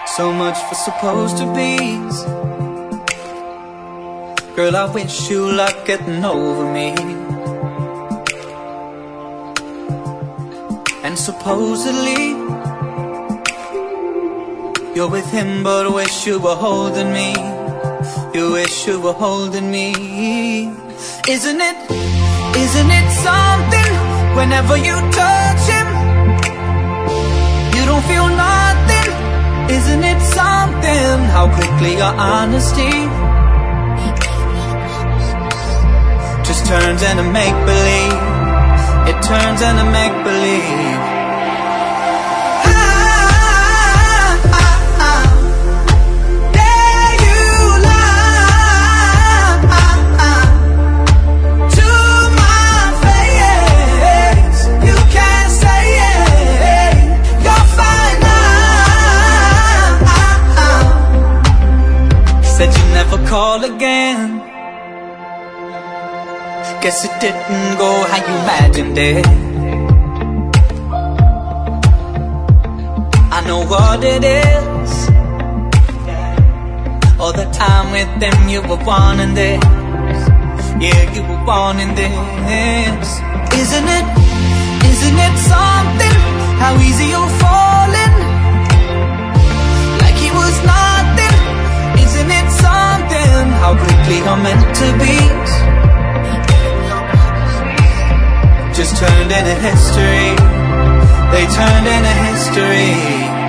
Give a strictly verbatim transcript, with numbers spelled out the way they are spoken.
So much for supposed to be. Girl, I wish you luck getting over me. And supposedly you're with him, but wish you were holding me. You wish you were holding me. Isn't it, isn't it something? Whenever you touch him, you don't feel nothing. Isn't it something? How quickly your honesty just turns into make-believe. It turns into make-believe. Call again. Guess it didn't go how you imagined it. I know what it is. All the time with them you were wanting this. Yeah, you were wanting this. Isn't it, isn't it something? How easy you're falling, like he was nothing. Isn't it something? How quickly you're meant to be just turned into history. They turned into history.